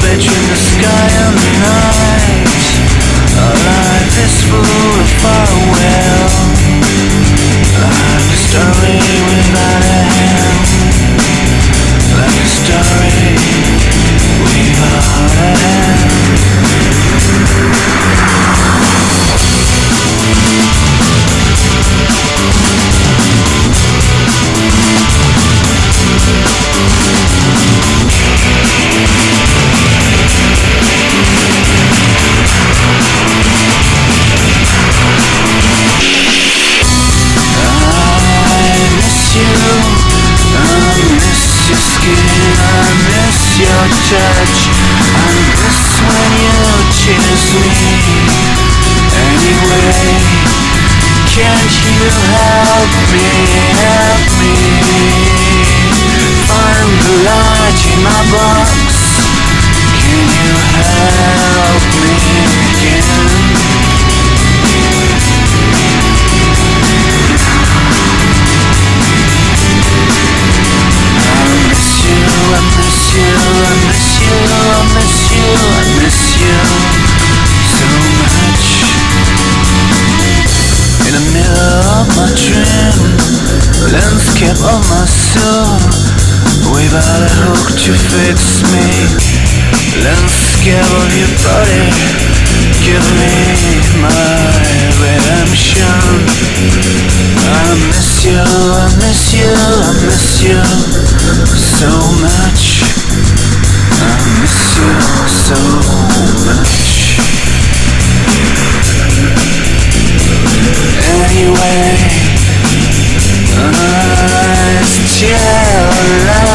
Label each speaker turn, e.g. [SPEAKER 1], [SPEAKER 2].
[SPEAKER 1] between the sky and the night. Our life is full of farewell, like a story without a end, like a story without a end. Your touch, I miss when you choose me. Anyway, can't you help me find the light in my box? Can you help me again? I miss you so much. In the middle of my dream, landscape of my soul, without a hook to fix me. Landscape of your body, give me my redemption. I miss you, I miss you, I miss you so much. I miss you so much. Anyway, I still love